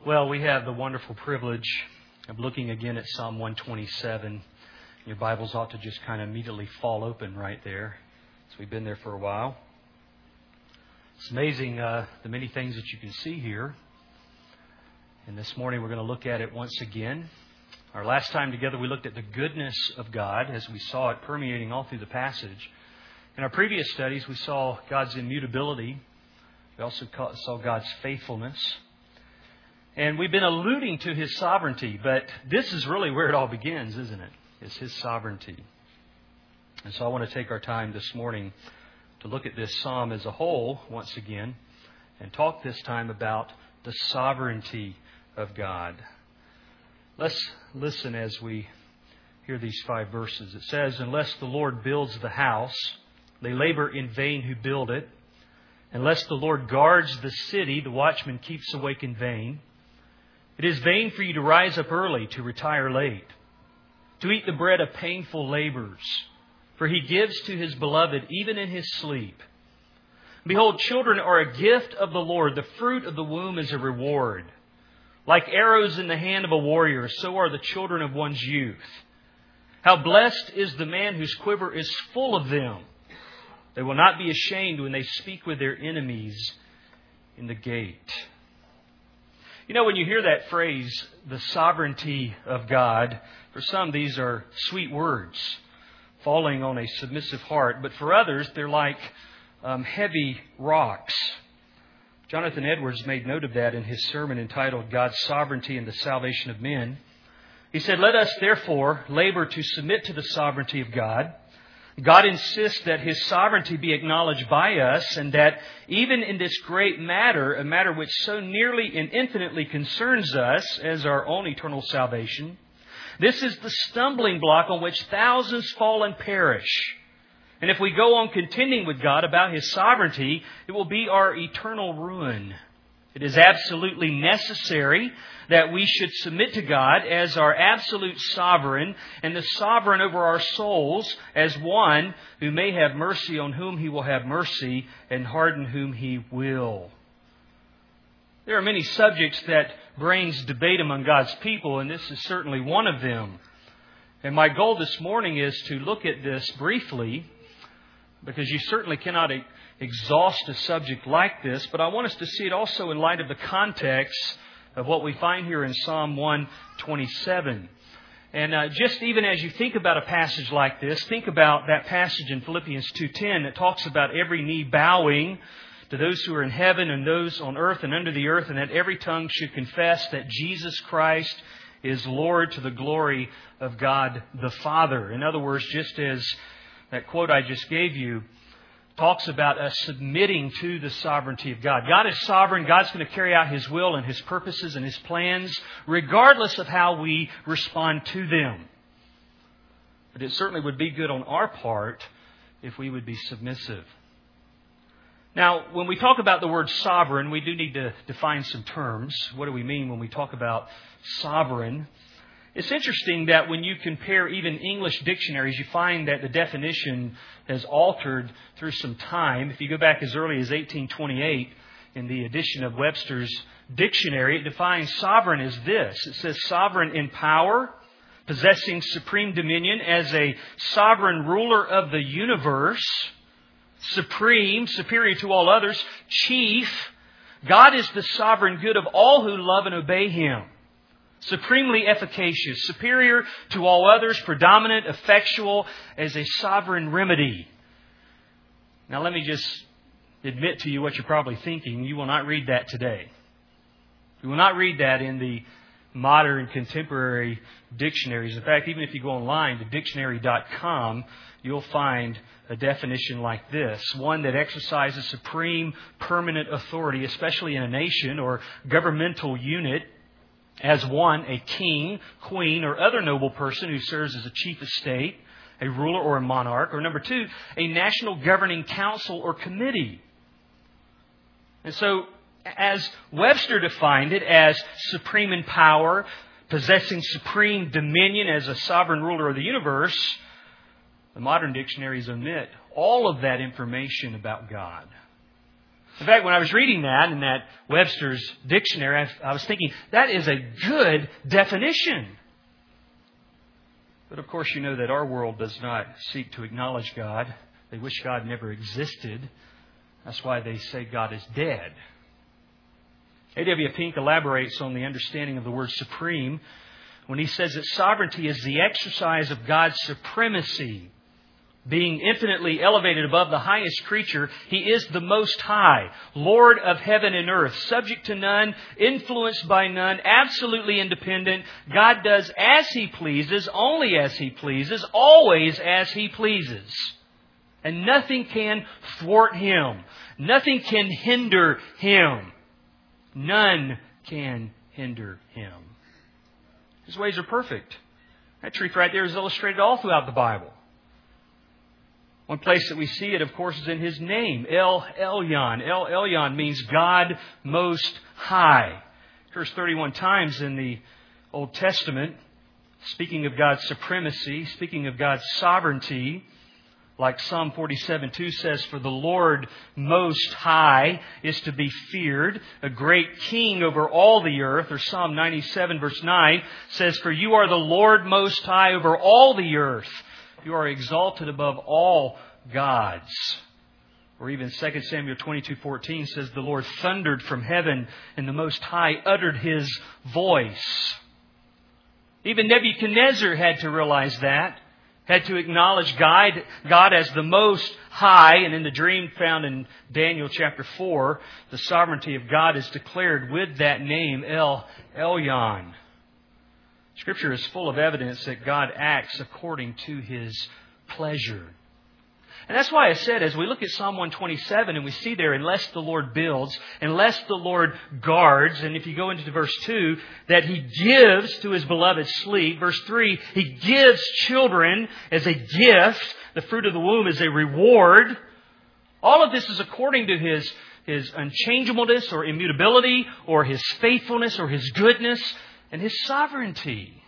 Well, we have the wonderful privilege of looking again at Psalm 127. Your Bibles ought to just kind of immediately fall open right there. So we've been there for a while. It's amazing the many things that you can see here. And this morning we're going to look at it once again. Our last time together we looked at the goodness of God as we saw it permeating all through the passage. In our previous studies we saw God's immutability. We also saw God's faithfulness. And we've been alluding to His sovereignty, but this is really where it all begins, isn't it? It's His sovereignty. And so I want to take our time this morning to look at this psalm as a whole once again and talk this time about the sovereignty of God. Let's listen as we hear these 5 verses. It says, "Unless the Lord builds the house, they labor in vain who build it. Unless the Lord guards the city, the watchman keeps awake in vain. It is vain for you to rise up early, to retire late, to eat the bread of painful labors. For He gives to His beloved even in his sleep. Behold, children are a gift of the Lord. The fruit of the womb is a reward. Like arrows in the hand of a warrior, so are the children of one's youth. How blessed is the man whose quiver is full of them. They will not be ashamed when they speak with their enemies in the gate." You know, when you hear that phrase, the sovereignty of God, for some these are sweet words falling on a submissive heart, but for others they're like heavy rocks. Jonathan Edwards made note of that in his sermon entitled "God's Sovereignty and the Salvation of Men." He said, "Let us therefore labor to submit to the sovereignty of God. God insists that His sovereignty be acknowledged by us, and that even in this great matter, a matter which so nearly and infinitely concerns us as our own eternal salvation, this is the stumbling block on which thousands fall and perish. And if we go on contending with God about His sovereignty, it will be our eternal ruin. It is absolutely necessary that we should submit to God as our absolute sovereign and the sovereign over our souls, as one who may have mercy on whom He will have mercy and harden whom He will." There are many subjects that brings debate among God's people, and this is certainly one of them. And my goal this morning is to look at this briefly, because you certainly cannot exhaust a subject like this, but I want us to see it also in light of the context of what we find here in Psalm 127. And just even as you think about a passage like this, think about that passage in Philippians 2:10 that talks about every knee bowing to those who are in heaven and those on earth and under the earth, and that every tongue should confess that Jesus Christ is Lord, to the glory of God the Father. In other words, just as that quote I just gave you talks about us submitting to the sovereignty of God. God is sovereign. God's going to carry out His will and His purposes and His plans, regardless of how we respond to them. But it certainly would be good on our part if we would be submissive. Now, when we talk about the word sovereign, we do need to define some terms. What do we mean when we talk about sovereign? It's interesting that when you compare even English dictionaries, you find that the definition has altered through some time. If you go back as early as 1828, in the edition of Webster's Dictionary, it defines sovereign as this. It says sovereign in power, possessing supreme dominion as a sovereign ruler of the universe, supreme, superior to all others, chief. God is the sovereign good of all who love and obey Him. Supremely efficacious, superior to all others, predominant, effectual, as a sovereign remedy. Now let me just admit to you what you're probably thinking. You will not read that today. You will not read that in the modern contemporary dictionaries. In fact, even if you go online to dictionary.com, you'll find a definition like this: one that exercises supreme permanent authority, especially in a nation or governmental unit, as one, a king, queen, or other noble person who serves as a chief of state, a ruler or a monarch. Or number 2, a national governing council or committee. And so, as Webster defined it, as supreme in power, possessing supreme dominion as a sovereign ruler of the universe, the modern dictionaries omit all of that information about God. In fact, when I was reading that in that Webster's dictionary, I was thinking, that is a good definition. But of course, you know that our world does not seek to acknowledge God. They wish God never existed. That's why they say God is dead. A.W. Pink elaborates on the understanding of the word supreme when he says that sovereignty is the exercise of God's supremacy. Being infinitely elevated above the highest creature, He is the Most High, Lord of heaven and earth, subject to none, influenced by none, absolutely independent. God does as He pleases, only as He pleases, always as He pleases. And nothing can thwart Him. Nothing can hinder Him. None can hinder Him. His ways are perfect. That truth right there is illustrated all throughout the Bible. One place that we see it, of course, is in His name, El Elyon. El Elyon means God Most High. It occurs 31 times in the Old Testament, speaking of God's supremacy, speaking of God's sovereignty. Like Psalm 47:2 says, "For the Lord Most High is to be feared, a great King over all the earth." Or Psalm 97 verse 9 says, "For you are the Lord Most High over all the earth. You are exalted above all gods." Or even 2 Samuel 22:14 says, "The Lord thundered from heaven, and the Most High uttered His voice." Even Nebuchadnezzar had to realize that, had to acknowledge God as the Most High. And in the dream found in Daniel chapter 4, the sovereignty of God is declared with that name, El Elyon. Scripture is full of evidence that God acts according to His pleasure. And that's why I said, as we look at Psalm 127 and we see there, unless the Lord builds, unless the Lord guards, and if you go into verse 2, that He gives to His beloved sleep. Verse 3, He gives children as a gift. The fruit of the womb is a reward. All of this is according to His unchangeableness or immutability, or His faithfulness or His goodness, and His sovereignty.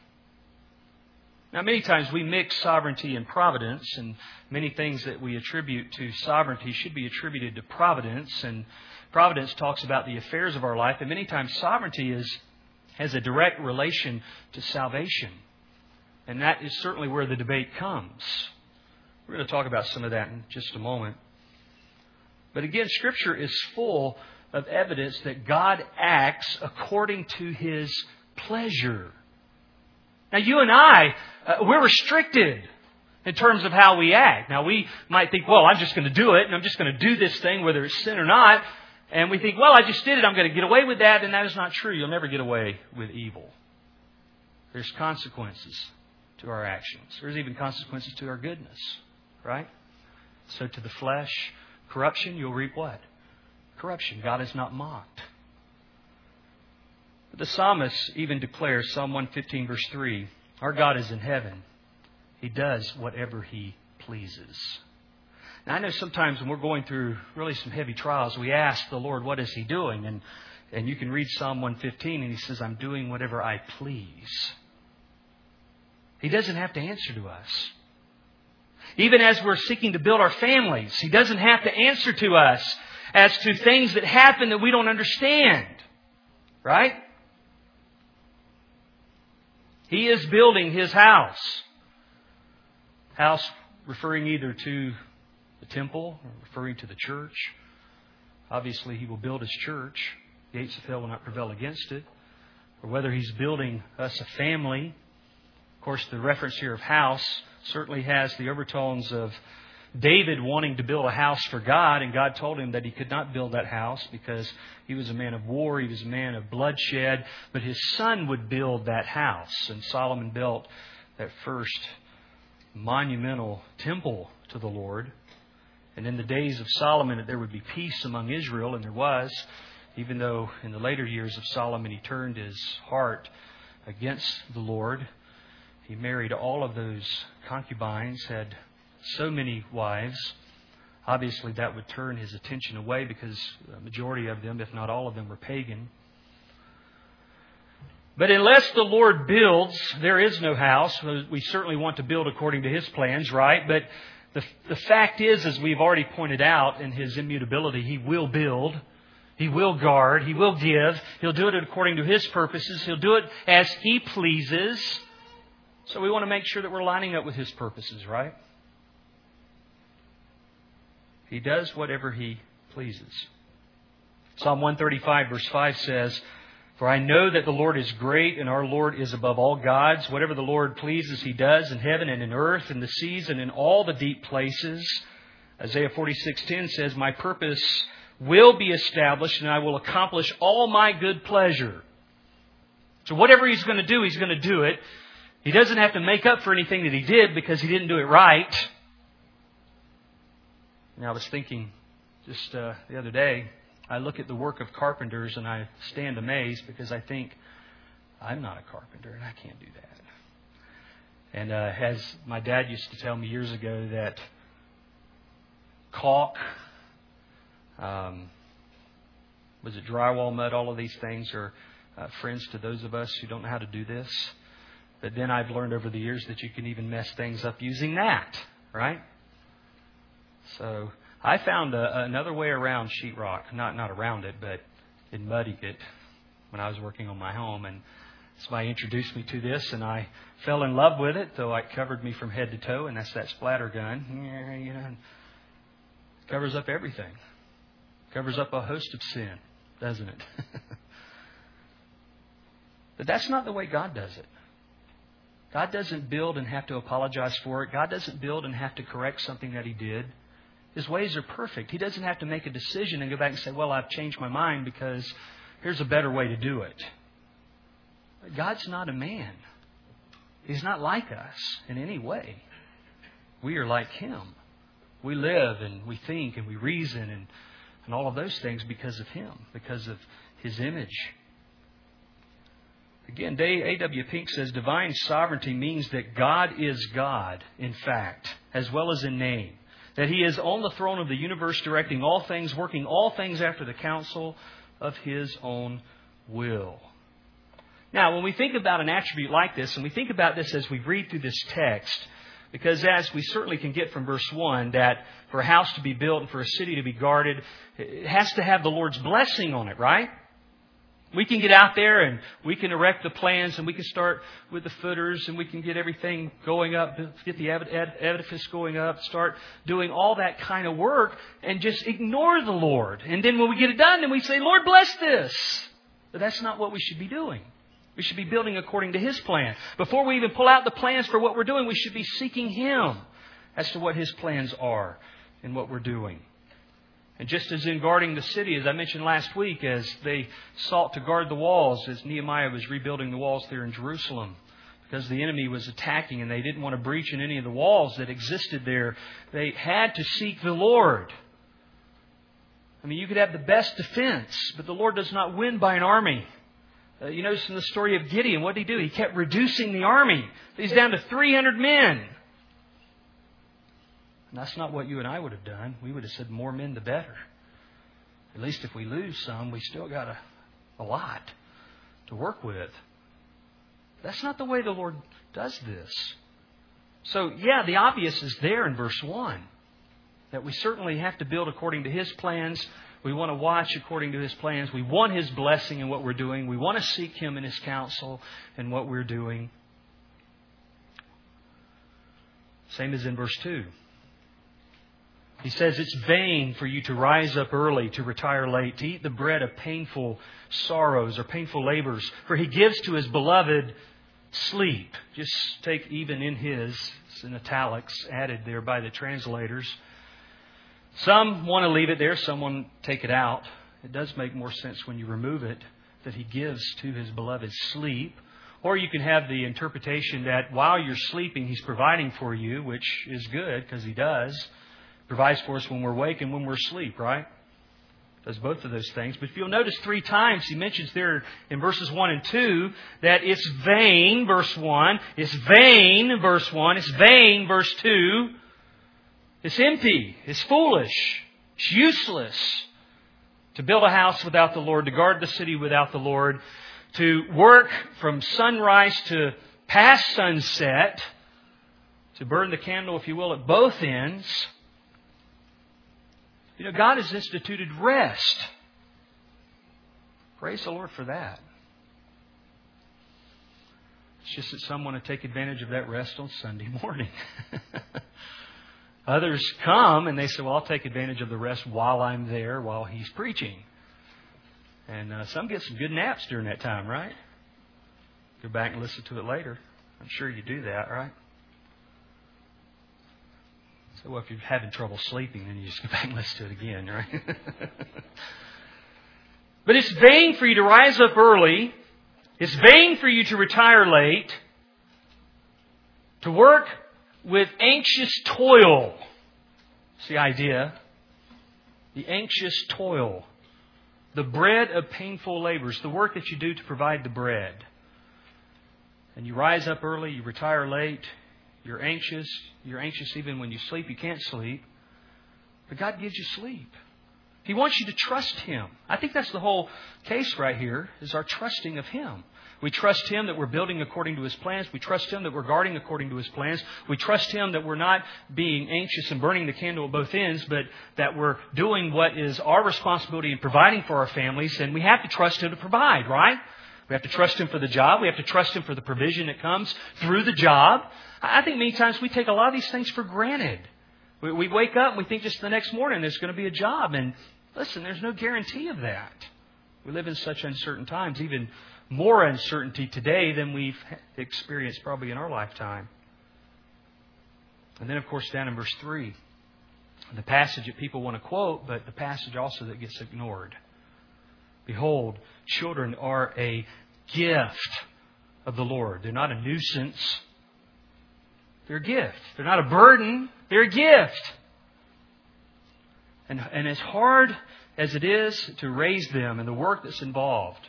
Now, many times we mix sovereignty and providence, and many things that we attribute to sovereignty should be attributed to providence. And providence talks about the affairs of our life, and many times sovereignty has a direct relation to salvation. And that is certainly where the debate comes. We're going to talk about some of that in just a moment. But again, Scripture is full of evidence that God acts according to His pleasure. Now, you and I, we're restricted in terms of how we act. Now, we might think, well, I'm just going to do it, and I'm just going to do this thing, whether it's sin or not. And we think, well, I just did it, I'm going to get away with that. And that is not true. You'll never get away with evil. There's consequences to our actions. There's even consequences to our goodness, right? So to the flesh, corruption, you'll reap what? Corruption. God is not mocked. The psalmist even declares, Psalm 115 verse 3, our God is in heaven. He does whatever He pleases. Now, I know sometimes when we're going through really some heavy trials, we ask the Lord, what is He doing? And you can read Psalm 115 and He says, I'm doing whatever I please. He doesn't have to answer to us. Even as we're seeking to build our families, He doesn't have to answer to us as to things that happen that we don't understand. Right? He is building His house. House referring either to the temple or referring to the church. Obviously, He will build His church. Gates of hell will not prevail against it. Or whether He's building us a family. Of course, the reference here of house certainly has the overtones of David wanting to build a house for God, and God told him that he could not build that house because he was a man of war, he was a man of bloodshed, but his son would build that house. And Solomon built that first monumental temple to the Lord. And in the days of Solomon, there would be peace among Israel, and there was, even though in the later years of Solomon he turned his heart against the Lord. He married all of those concubines, had so many wives. Obviously, that would turn his attention away because the majority of them, if not all of them, were pagan. But unless the Lord builds, there is no house. We certainly want to build according to His plans, right? But The fact is, as we've already pointed out, in His immutability, He will build. He will guard. He will give. He'll do it according to His purposes. He'll do it as He pleases. So we want to make sure that we're lining up with His purposes, right? He does whatever He pleases. Psalm 135 verse 5 says, "For I know that the Lord is great, and our Lord is above all gods. Whatever the Lord pleases, He does in heaven and in earth, in the seas and in all the deep places." Isaiah 46:10 says, "My purpose will be established, and I will accomplish all my good pleasure." So whatever He's going to do, He's going to do it. He doesn't have to make up for anything that He did because He didn't do it right. And I was thinking just the other day, I look at the work of carpenters and I stand amazed because I think, I'm not a carpenter and I can't do that. And as my dad used to tell me years ago, that caulk, was it drywall, mud, all of these things are friends to those of us who don't know how to do this. But then I've learned over the years that you can even mess things up using that, right? So I found another way around sheetrock. Not around it, but in mudding it when I was working on my home. And somebody introduced me to this, and I fell in love with it, though it covered me from head to toe, and that's that splatter gun. You know, it covers up everything. Covers up a host of sin, doesn't it? But that's not the way God does it. God doesn't build and have to apologize for it. God doesn't build and have to correct something that He did. His ways are perfect. He doesn't have to make a decision and go back and say, well, I've changed my mind because here's a better way to do it. God's not a man. He's not like us in any way. We are like Him. We live and we think and we reason and all of those things because of Him, because of His image. Again, A.W. Pink says, divine sovereignty means that God is God, in fact, as well as in name. That He is on the throne of the universe, directing all things, working all things after the counsel of His own will. Now, when we think about an attribute like this, and we think about this as we read through this text, because as we certainly can get from verse 1, that for a house to be built and for a city to be guarded, it has to have the Lord's blessing on it, right? We can get out there and we can erect the plans and we can start with the footers and we can get everything going up, get the edifice going up, start doing all that kind of work and just ignore the Lord. And then when we get it done, then we say, Lord, bless this. But that's not what we should be doing. We should be building according to His plan. Before we even pull out the plans for what we're doing, we should be seeking Him as to what His plans are and what we're doing. And just as in guarding the city, as I mentioned last week, as they sought to guard the walls, as Nehemiah was rebuilding the walls there in Jerusalem, because the enemy was attacking and they didn't want to breach in any of the walls that existed there, they had to seek the Lord. I mean, you could have the best defense, but the Lord does not win by an army. You notice in the story of Gideon, what did he do? He kept reducing the army. He's down to 300 men. And that's not what you and I would have done. We would have said more men the better. At least if we lose some, we still got a lot to work with. That's not the way the Lord does this. So, yeah, the obvious is there in verse 1. That we certainly have to build according to His plans. We want to watch according to His plans. We want His blessing in what we're doing. We want to seek Him in His counsel in what we're doing. Same as in verse 2. He says, it's vain for you to rise up early, to retire late, to eat the bread of painful sorrows or painful labors. For He gives to His beloved sleep. Just take even in His, it's in italics, added there by the translators. Some want to leave it there, some want to take it out. It does make more sense when you remove it, that He gives to His beloved sleep. Or you can have the interpretation that while you're sleeping, He's providing for you, which is good because He does. Provides for us when we're awake and when we're asleep, right? Does both of those things. But if you'll notice 3 times He mentions there in verses 1 and 2 that it's vain, verse 1. It's vain, verse 1. It's vain, verse 2. It's empty. It's foolish. It's useless to build a house without the Lord, to guard the city without the Lord, to work from sunrise to past sunset, to burn the candle, if you will, at both ends. You know, God has instituted rest. Praise the Lord for that. It's just that some want to take advantage of that rest on Sunday morning. Others come and they say, well, I'll take advantage of the rest while I'm there, while He's preaching. And some get some good naps during that time, right? Go back and listen to it later. I'm sure you do that, right? So, well, if you're having trouble sleeping, then you just go back and listen to it again, right? But it's vain for you to rise up early. It's vain for you to retire late. To work with anxious toil. It's the idea. The anxious toil. The bread of painful labors. The work that you do to provide the bread. And you rise up early, you retire late. You're anxious. You're anxious even when you sleep. You can't sleep. But God gives you sleep. He wants you to trust Him. I think that's the whole case right here, is our trusting of Him. We trust Him that we're building according to His plans. We trust Him that we're guarding according to His plans. We trust Him that we're not being anxious and burning the candle at both ends, but that we're doing what is our responsibility in providing for our families. And we have to trust Him to provide, right? We have to trust Him for the job. We have to trust Him for the provision that comes through the job. I think many times we take a lot of these things for granted. We wake up and we think just the next morning there's going to be a job. And listen, there's no guarantee of that. We live in such uncertain times, even more uncertainty today than we've experienced probably in our lifetime. And then, of course, down in verse 3, the passage that people want to quote, but the passage also that gets ignored. Behold, children are a gift of the Lord. They're not a nuisance. They're a gift. They're not a burden. They're a gift. And as hard as it is to raise them and the work that's involved,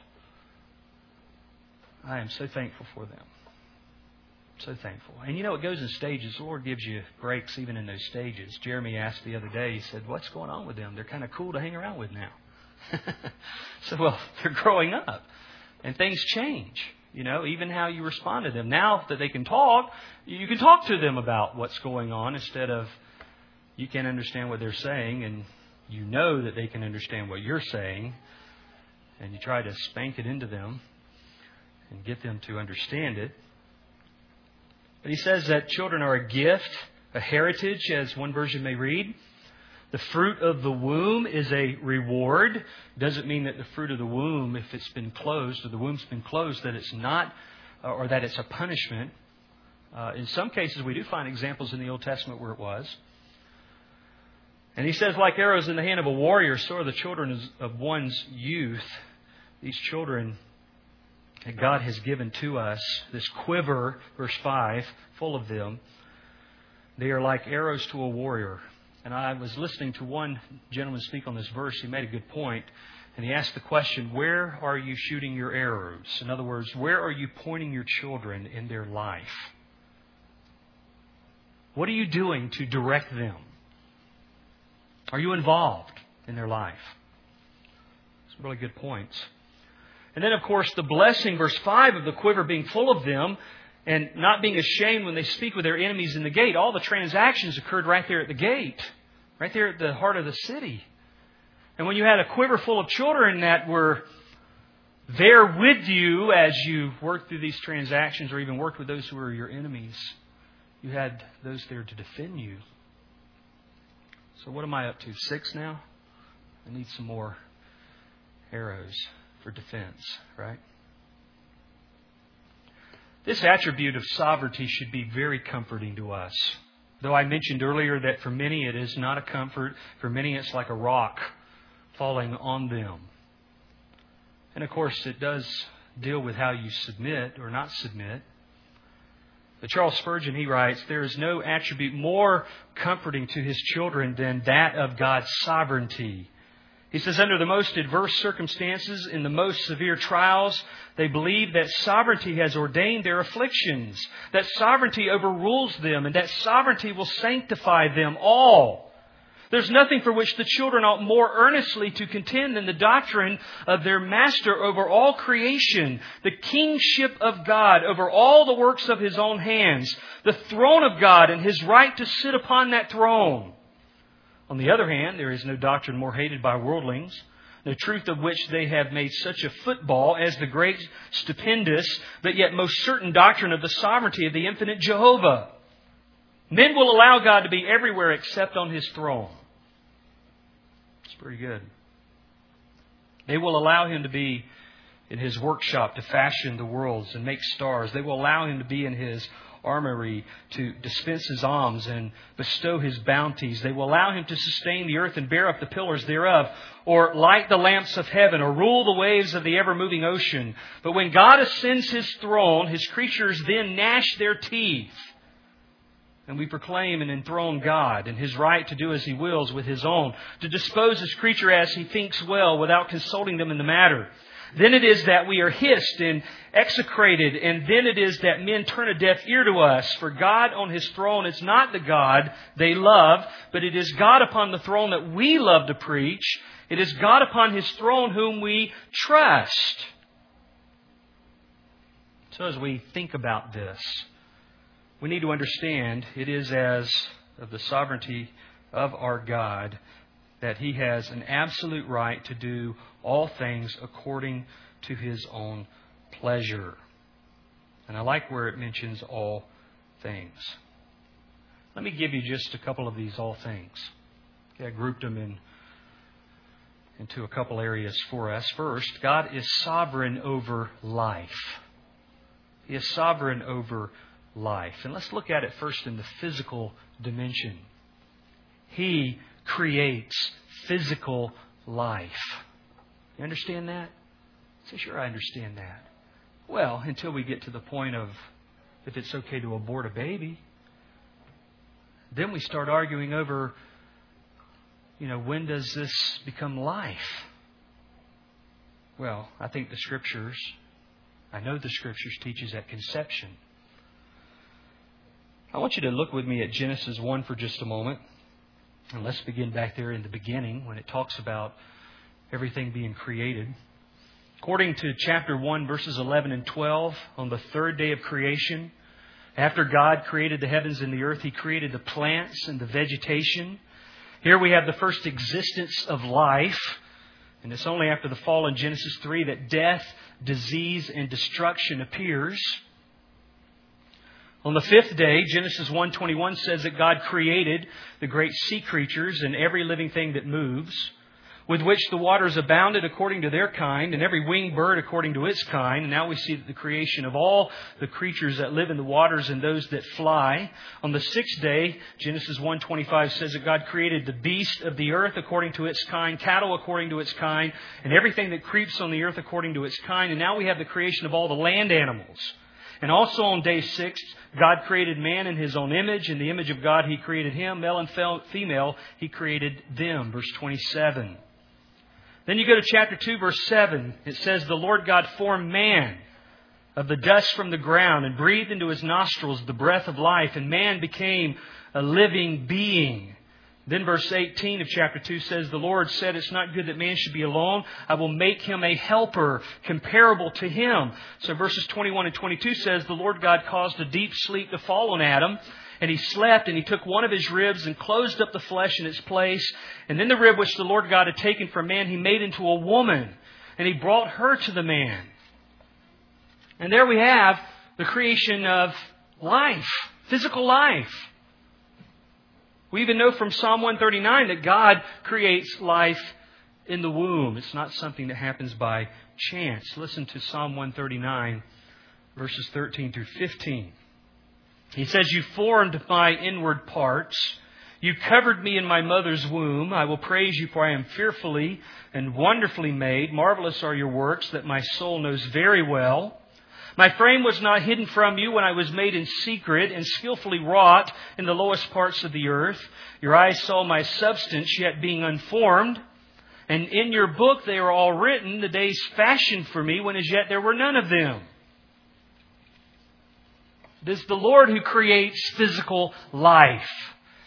I am so thankful for them. So thankful. And you know, it goes in stages. The Lord gives you breaks even in those stages. Jeremy asked the other day, he said, what's going on with them? They're kind of cool to hang around with now. So, well, they're growing up. And things change. You know, even how you respond to them. Now that they can talk, you can talk to them about what's going on instead of you can't understand what they're saying and you know that they can understand what you're saying. And you try to spank it into them and get them to understand it. But he says that children are a gift, a heritage, as one version may read. The fruit of the womb is a reward. Doesn't mean that the fruit of the womb, if it's been closed or the womb's been closed, that it's not, or that it's a punishment. In some cases, we do find examples in the Old Testament where it was. And he says, like arrows in the hand of a warrior, so are the children of one's youth. These children that God has given to us, this quiver, verse 5, full of them, they are like arrows to a warrior. And I was listening to one gentleman speak on this verse. He made a good point. And he asked the question, where are you shooting your arrows? In other words, where are you pointing your children in their life? What are you doing to direct them? Are you involved in their life? Some really good points. And then, of course, the blessing, verse 5, of the quiver being full of them and not being ashamed when they speak with their enemies in the gate. All the transactions occurred right there at the gate, right there at the heart of the city. And when you had a quiver full of children that were there with you as you worked through these transactions or even worked with those who were your enemies, you had those there to defend you. So what am I up to? 6 now? I need some more arrows for defense, right? This attribute of sovereignty should be very comforting to us. Though I mentioned earlier that for many it is not a comfort. For many it's like a rock falling on them. And of course it does deal with how you submit or not submit. But Charles Spurgeon, he writes, there is no attribute more comforting to his children than that of God's sovereignty. He says, under the most adverse circumstances, in the most severe trials, they believe that sovereignty has ordained their afflictions, that sovereignty overrules them, and that sovereignty will sanctify them all. There's nothing for which the children ought more earnestly to contend than the doctrine of their Master over all creation, the kingship of God over all the works of His own hands, the throne of God and His right to sit upon that throne. On the other hand, there is no doctrine more hated by worldlings, the truth of which they have made such a football as the great, stupendous, but yet most certain doctrine of the sovereignty of the infinite Jehovah. Men will allow God to be everywhere except on His throne. It's pretty good. They will allow Him to be in His workshop to fashion the worlds and make stars. They will allow Him to be in His armory to dispense His alms and bestow His bounties. They will allow Him to sustain the earth and bear up the pillars thereof, or light the lamps of heaven, or rule the waves of the ever-moving ocean. But when God ascends His throne, His creatures then gnash their teeth. And we proclaim and enthrone God and His right to do as He wills with His own, to dispose His creature as He thinks well without consulting them in the matter. Then it is that we are hissed and execrated, and then it is that men turn a deaf ear to us. For God on His throne is not the God they love, but it is God upon the throne that we love to preach. It is God upon His throne whom we trust. So as we think about this, we need to understand it is as of the sovereignty of our God that He has an absolute right to do all things according to His own pleasure. And I like where it mentions all things. Let me give you just a couple of these all things. Okay, I grouped them into a couple areas for us. First, God is sovereign over life. He is sovereign over life. And let's look at it first in the physical dimension. He creates physical life. You understand that? Say, sure, I understand that. Well, until we get to the point of if it's okay to abort a baby, then we start arguing over, when does this become life? Well, I think I know the Scriptures teaches at conception. I want you to look with me at Genesis 1 for just a moment. And let's begin back there in the beginning when it talks about everything being created. According to chapter 1, verses 11 and 12, on the third day of creation, after God created the heavens and the earth, He created the plants and the vegetation. Here we have the first existence of life. And it's only after the fall in Genesis 3 that death, disease, and destruction appears. On the fifth day, Genesis 1:21 says that God created the great sea creatures and every living thing that moves, with which the waters abounded according to their kind, and every winged bird according to its kind. And now we see the creation of all the creatures that live in the waters and those that fly. On the sixth day, Genesis 1:25 says that God created the beast of the earth according to its kind, cattle according to its kind, and everything that creeps on the earth according to its kind. And now we have the creation of all the land animals. And also on day 6, God created man in His own image. In the image of God, He created him. Male and female, He created them. Verse 27. Then you go to chapter 2, verse 7. It says, the Lord God formed man of the dust from the ground and breathed into his nostrils the breath of life. And man became a living being. Then verse 18 of chapter 2 says, the Lord said, it's not good that man should be alone. I will make him a helper comparable to him. So verses 21 and 22 says, the Lord God caused a deep sleep to fall on Adam. And he slept, and He took one of his ribs and closed up the flesh in its place. And then the rib which the Lord God had taken from man, He made into a woman. And He brought her to the man. And there we have the creation of life, physical life. We even know from Psalm 139 that God creates life in the womb. It's not something that happens by chance. Listen to Psalm 139, verses 13 through 15. He says, you formed my inward parts. You covered me in my mother's womb. I will praise You, for I am fearfully and wonderfully made. Marvelous are Your works that my soul knows very well. My frame was not hidden from You when I was made in secret and skillfully wrought in the lowest parts of the earth. Your eyes saw my substance, yet being unformed. And in Your book they are all written, the days fashioned for me, when as yet there were none of them. It is the Lord who creates physical life.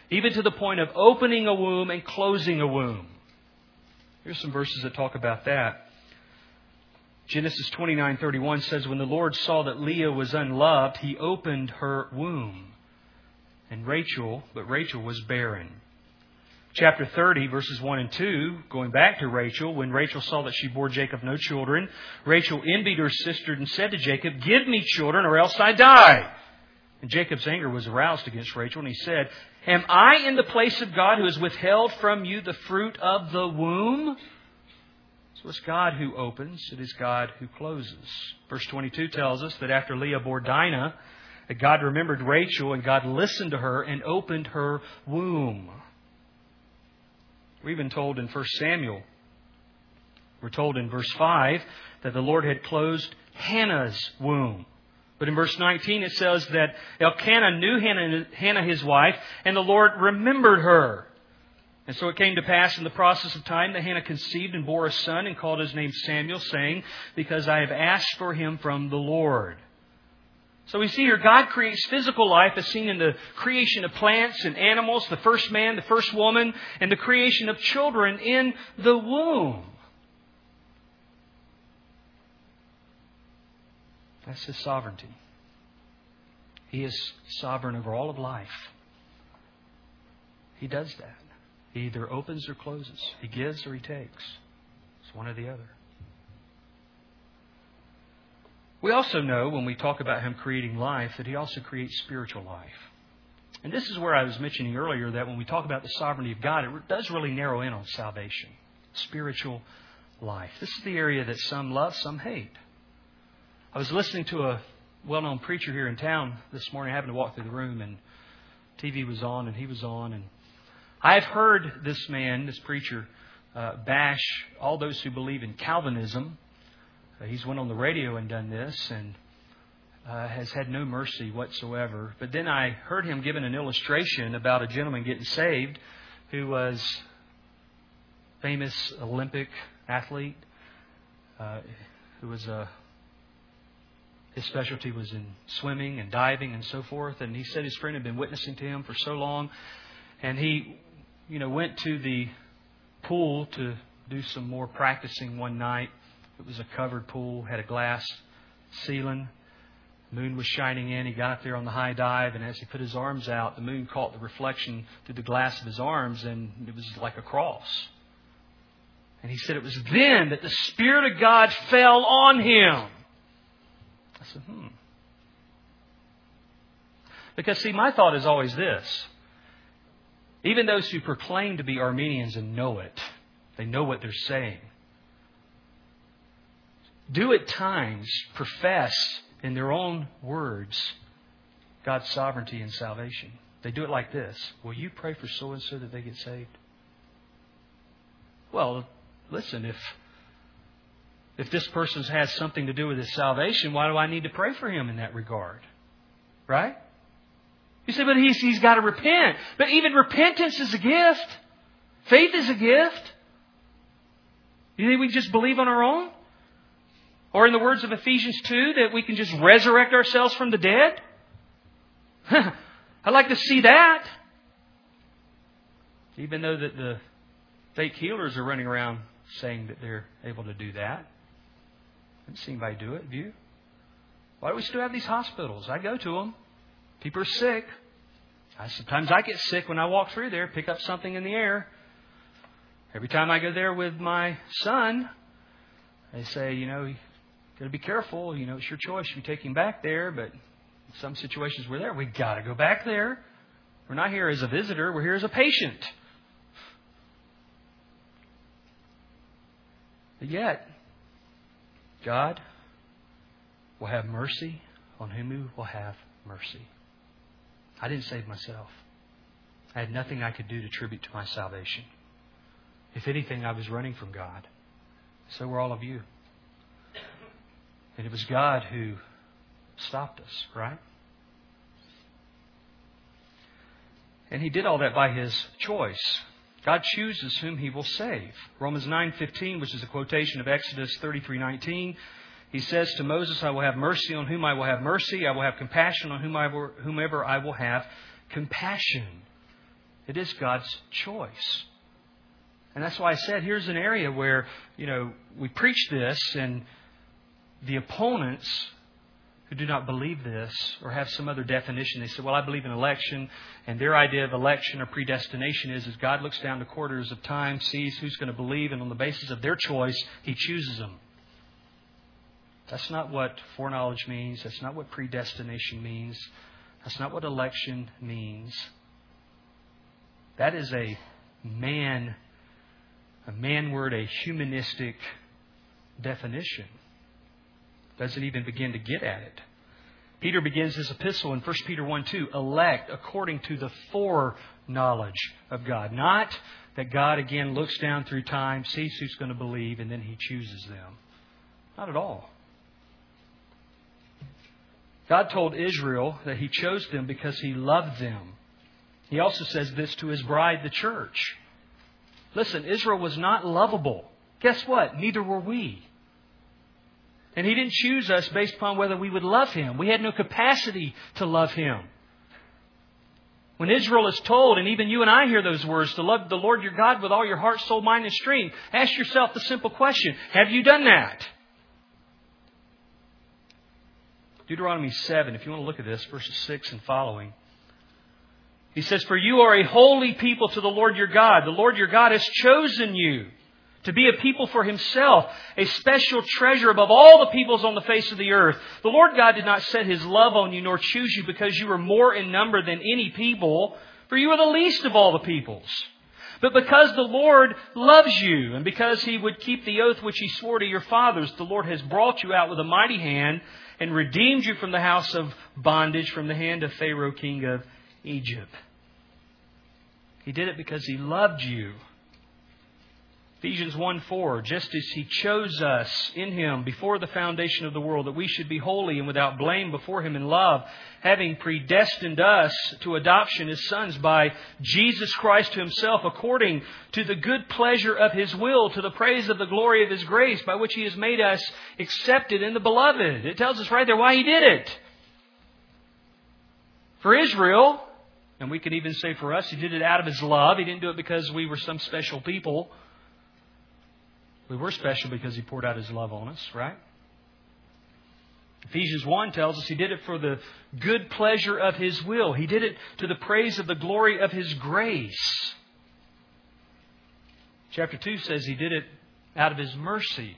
even to the point of opening a womb and closing a womb. Here's some verses that talk about that. Genesis 29:31 says, when the Lord saw that Leah was unloved, He opened her womb. And Rachel was barren. Chapter 30, verses 1 and 2, going back to Rachel, when Rachel saw that she bore Jacob no children, Rachel envied her sister and said to Jacob, give me children or else I die. And Jacob's anger was aroused against Rachel, and he said, am I in the place of God who has withheld from you the fruit of the womb? So it's God who opens, it is God who closes. Verse 22 tells us that after Leah bore Dinah, that God remembered Rachel and God listened to her and opened her womb. We're even told in 1 Samuel, we're told in verse 5 that the Lord had closed Hannah's womb. But in verse 19 it says that Elkanah knew Hannah his wife, and the Lord remembered her. And so it came to pass in the process of time that Hannah conceived and bore a son and called his name Samuel, saying, because I have asked for him from the Lord. So we see here God creates physical life as seen in the creation of plants and animals, the first man, the first woman, and the creation of children in the womb. That's His sovereignty. He is sovereign over all of life. He does that. He either opens or closes. He gives or He takes. It's one or the other. We also know when we talk about Him creating life that He also creates spiritual life. And this is where I was mentioning earlier that when we talk about the sovereignty of God, it does really narrow in on salvation. Spiritual life. This is the area that some love, some hate. I was listening to a well-known preacher here in town this morning. I happened to walk through the room and TV was on and he was on. And I've heard this man, this preacher, bash all those who believe in Calvinism. He's went on the radio and done this and has had no mercy whatsoever. But then I heard him giving an illustration about a gentleman getting saved who was a famous Olympic athlete who was his specialty was in swimming and diving and so forth. And he said his friend had been witnessing to him for so long. And he, went to the pool to do some more practicing one night. It was a covered pool, had a glass ceiling. The moon was shining in. He got up there on the high dive, and as he put his arms out, the moon caught the reflection through the glass of his arms, and it was like a cross. And he said it was then that the Spirit of God fell on him. I said, Because, see, my thought is always this. Even those who proclaim to be Arminians and know it, they know what they're saying, do at times profess in their own words God's sovereignty and salvation. They do it like this. Will you pray for so-and-so that they get saved? Well, listen, if this person has something to do with his salvation, why do I need to pray for him in that regard? Right? You say, but he's got to repent. But even repentance is a gift. Faith is a gift. You think we just believe on our own? Or in the words of Ephesians 2, that we can just resurrect ourselves from the dead? I'd like to see that. Even though that the fake healers are running around saying that they're able to do that. I haven't seen anybody do it. Have you? Why do we still have these hospitals? I go to them. People are sick. Sometimes I get sick when I walk through there, pick up something in the air. Every time I go there with my son, they say, you got to be careful. It's your choice. You take him back there, but in some situations we're there. We got to go back there. We're not here as a visitor. We're here as a patient. But yet, God will have mercy on whom He will have mercy. I didn't save myself. I had nothing I could do to tribute to my salvation. If anything, I was running from God. So were all of you. And it was God who stopped us, right? And He did all that by His choice. God chooses whom He will save. Romans 9:15, which is a quotation of Exodus 33:19, He says to Moses, I will have mercy on whom I will have mercy. I will have compassion on whomever I will have compassion. It is God's choice. And that's why I said here's an area where, we preach this and the opponents who do not believe this or have some other definition, they say, well, I believe in election, and their idea of election or predestination is God looks down the quarters of time, sees who's going to believe, and on the basis of their choice, He chooses them. That's not what foreknowledge means. That's not what predestination means. That's not what election means. That is a man word, a humanistic definition. Doesn't even begin to get at it. Peter begins his epistle in 1 Peter 1:2, elect according to the foreknowledge of God. Not that God again looks down through time, sees who's going to believe, and then He chooses them. Not at all. God told Israel that He chose them because He loved them. He also says this to His bride, the church. Listen, Israel was not lovable. Guess what? Neither were we. And He didn't choose us based upon whether we would love Him. We had no capacity to love Him. When Israel is told, and even you and I hear those words, to love the Lord your God with all your heart, soul, mind, and strength, ask yourself the simple question, have you done that? Deuteronomy 7, if you want to look at this, verses 6 and following. He says, for you are a holy people to the Lord your God. The Lord your God has chosen you to be a people for Himself, a special treasure above all the peoples on the face of the earth. The Lord God did not set His love on you nor choose you because you were more in number than any people, for you are the least of all the peoples. But because the Lord loves you and because He would keep the oath which He swore to your fathers, the Lord has brought you out with a mighty hand and redeemed you from the house of bondage, from the hand of Pharaoh, king of Egypt. He did it because He loved you. Ephesians 1:4, just as He chose us in Him before the foundation of the world, that we should be holy and without blame before Him in love, having predestined us to adoption as sons by Jesus Christ to Himself, according to the good pleasure of His will, to the praise of the glory of His grace, by which He has made us accepted in the Beloved. It tells us right there why He did it. For Israel, and we could even say for us, He did it out of His love. He didn't do it because we were some special people. We were special because He poured out His love on us, right? Ephesians 1 tells us He did it for the good pleasure of His will. He did it to the praise of the glory of His grace. Chapter 2 says He did it out of His mercy.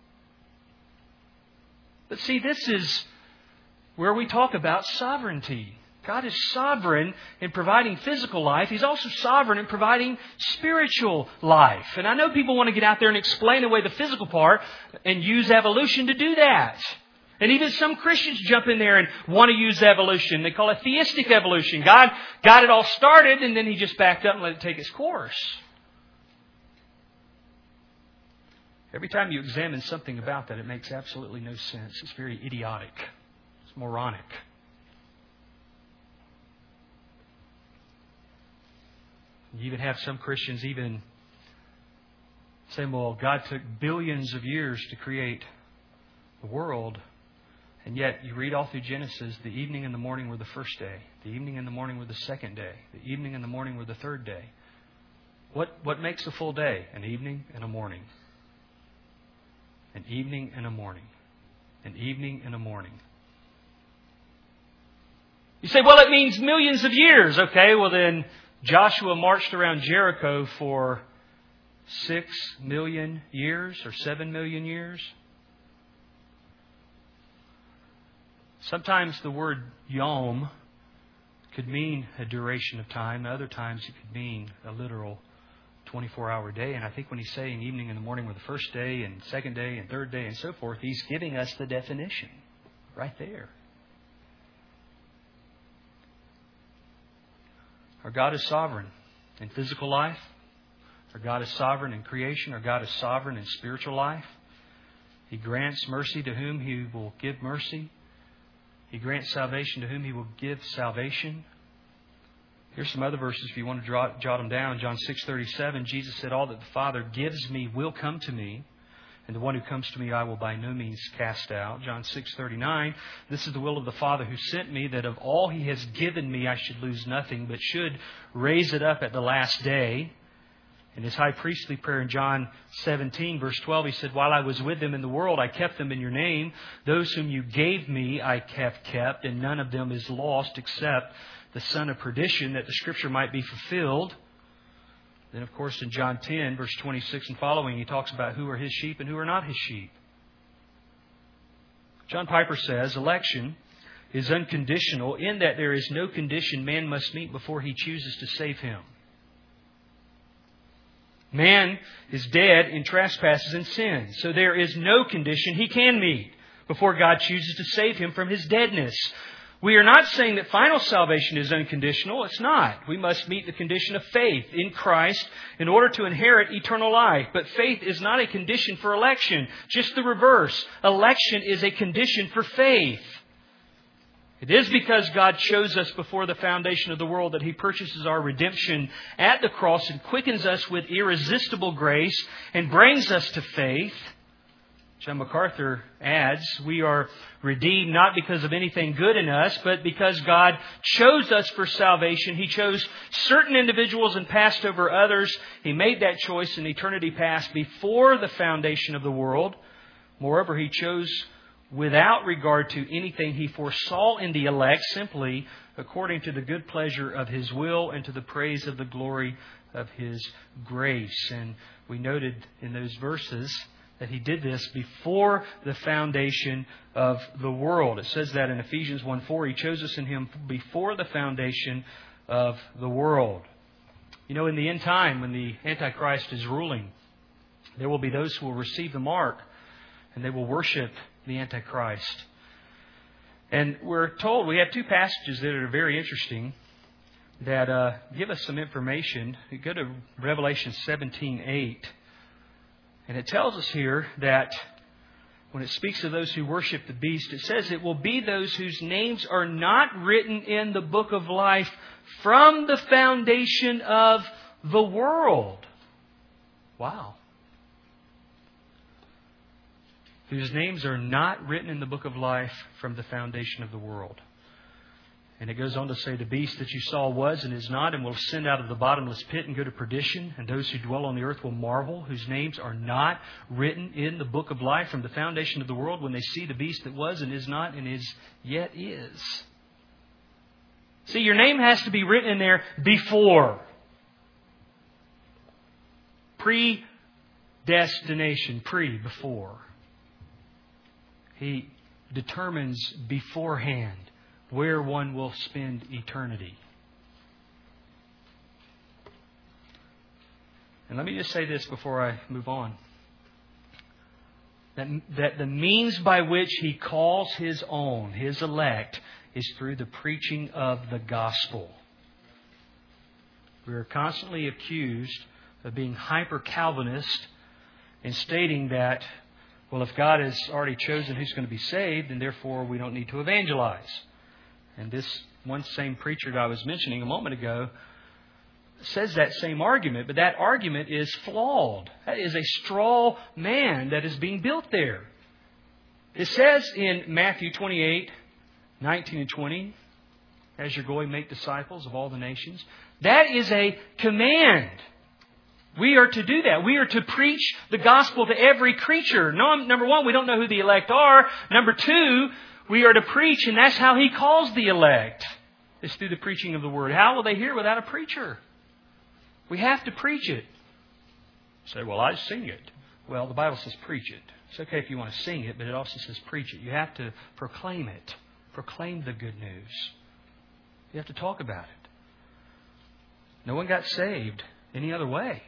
But see, this is where we talk about sovereignty. God is sovereign in providing physical life. He's also sovereign in providing spiritual life. And I know people want to get out there and explain away the physical part and use evolution to do that. And even some Christians jump in there and want to use evolution. They call it theistic evolution. God got it all started and then He just backed up and let it take its course. Every time you examine something about that, it makes absolutely no sense. It's very idiotic. It's moronic. You even have some Christians even saying, well, God took billions of years to create the world. And yet you read all through Genesis, the evening and the morning were the first day. The evening and the morning were the second day. The evening and the morning were the third day. What makes a full day? An evening and a morning. An evening and a morning. An evening and a morning. You say, well, it means millions of years. Okay, well then Joshua marched around Jericho for 6 million years or 7 million years. Sometimes the word yom could mean a duration of time. Other times it could mean a literal 24-hour day. And I think when He's saying evening and the morning were the first day and second day and third day and so forth, He's giving us the definition right there. Our God is sovereign in physical life. Our God is sovereign in creation. Our God is sovereign in spiritual life. He grants mercy to whom He will give mercy. He grants salvation to whom He will give salvation. Here's some other verses if you want to jot them down. John 6:37, Jesus said, all that the Father gives me will come to me, And the one who comes to me I will by no means cast out. John 6:39, this is the will of the Father who sent me, that of all He has given me I should lose nothing, but should raise it up at the last day. In His high priestly prayer in John 17, verse 12, He said, while I was with them in the world, I kept them in your name. Those whom you gave me I have kept, and none of them is lost except the son of perdition, that the Scripture might be fulfilled. Then, of course, in John 10, verse 26 and following, He talks about who are His sheep and who are not His sheep. John Piper says, election is unconditional in that there is no condition man must meet before He chooses to save him. Man is dead in trespasses and sins, so there is no condition he can meet before God chooses to save him from his deadness. We are not saying that final salvation is unconditional. It's not. We must meet the condition of faith in Christ in order to inherit eternal life. But faith is not a condition for election. Just the reverse. Election is a condition for faith. It is because God chose us before the foundation of the world that He purchases our redemption at the cross and quickens us with irresistible grace and brings us to faith. John MacArthur adds, we are redeemed not because of anything good in us, but because God chose us for salvation. He chose certain individuals and passed over others. He made that choice in eternity past before the foundation of the world. Moreover, He chose without regard to anything He foresaw in the elect, simply according to the good pleasure of His will and to the praise of the glory of His grace. And we noted in those verses that He did this before the foundation of the world. It says that in Ephesians 1:4, He chose us in Him before the foundation of the world. You know, in the end time, when the Antichrist is ruling, there will be those who will receive the mark and they will worship the Antichrist. And we're told, we have two passages that are very interesting that give us some information. We go to Revelation 17:8. And it tells us here that when it speaks of those who worship the beast, it says it will be those whose names are not written in the book of life from the foundation of the world. Wow. Whose names are not written in the book of life from the foundation of the world. And it goes on to say, the beast that you saw was and is not, and will ascend out of the bottomless pit and go to perdition. And those who dwell on the earth will marvel, whose names are not written in the book of life from the foundation of the world, when they see the beast that was and is not and is yet is. See, your name has to be written in there before. Predestination, before. He determines beforehand where one will spend eternity. And let me just say this before I move on. That the means by which He calls His own, His elect, is through the preaching of the gospel. We are constantly accused of being hyper-Calvinist and stating that, well, if God has already chosen who's going to be saved, then therefore we don't need to evangelize. And this one same preacher that I was mentioning a moment ago says that same argument, but that argument is flawed. That is a straw man that is being built there. It says in Matthew 28:19 and 20, as you're going, make disciples of all the nations. That is a command. We are to do that. We are to preach the gospel to every creature. Number one, we don't know who the elect are. Number two, we are to preach, and that's how He calls the elect. It's through the preaching of the Word. How will they hear without a preacher? We have to preach it. You say, well, I sing it. Well, the Bible says preach it. It's okay if you want to sing it, but it also says preach it. You have to proclaim it. Proclaim the good news. You have to talk about it. No one got saved any other way.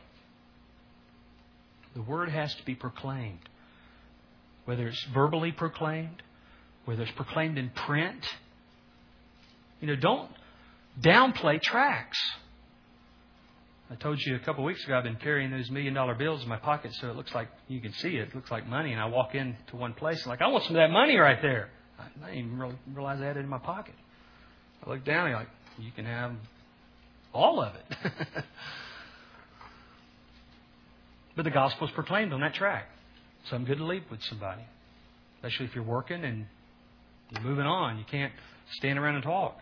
The Word has to be proclaimed. Whether it's verbally proclaimed, whether it's proclaimed in print. You know, don't downplay tracts. I told you a couple of weeks ago I've been carrying those $1 million bills in my pocket so it looks like, you can see it, it looks like money. And I walk into one place and like, I want some of that money right there. I didn't even really realize I had it in my pocket. I look down and I'm like, you can have all of it. But the gospel is proclaimed on that tract. Some good to leave with somebody, especially if you're working and you're moving on. You can't stand around and talk.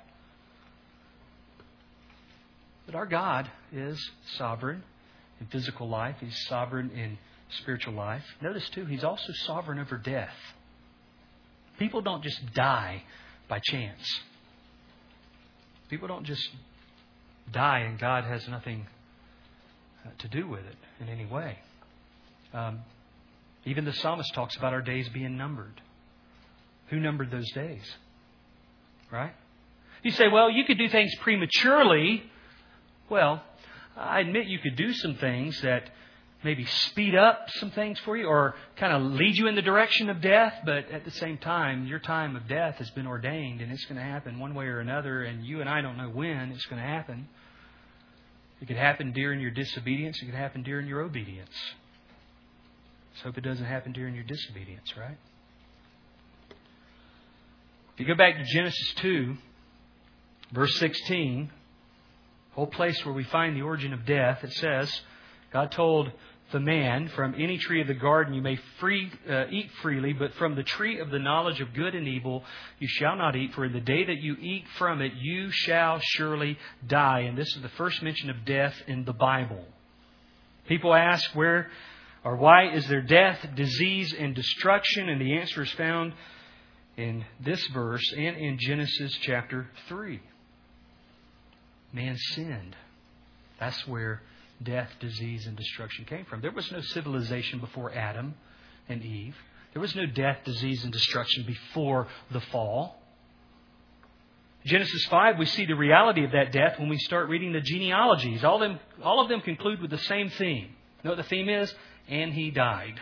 But our God is sovereign in physical life. He's sovereign in spiritual life. Notice too, He's also sovereign over death. People don't just die by chance. People don't just die and God has nothing to do with it in any way. Even the psalmist talks about our days being numbered. Who numbered those days? Right? You say, well, you could do things prematurely. Well, I admit you could do some things that maybe speed up some things for you or kind of lead you in the direction of death. But at the same time, your time of death has been ordained and it's going to happen one way or another. And you and I don't know when it's going to happen. It could happen during your disobedience. It could happen during your obedience. Let's hope it doesn't happen during your disobedience, right? If you go back to Genesis 2, verse 16, whole place where we find the origin of death, it says, God told the man, from any tree of the garden you may eat freely, but from the tree of the knowledge of good and evil you shall not eat, for in the day that you eat from it you shall surely die. And this is the first mention of death in the Bible. People ask where or why is there death, disease, and destruction? And the answer is found in this verse and in Genesis chapter 3. Man sinned. That's where death, disease, and destruction came from. There was no civilization before Adam and Eve. There was no death, disease, and destruction before the fall. Genesis 5, we see the reality of that death when we start reading the genealogies. All of them conclude with the same theme. You know what the theme is? And he died.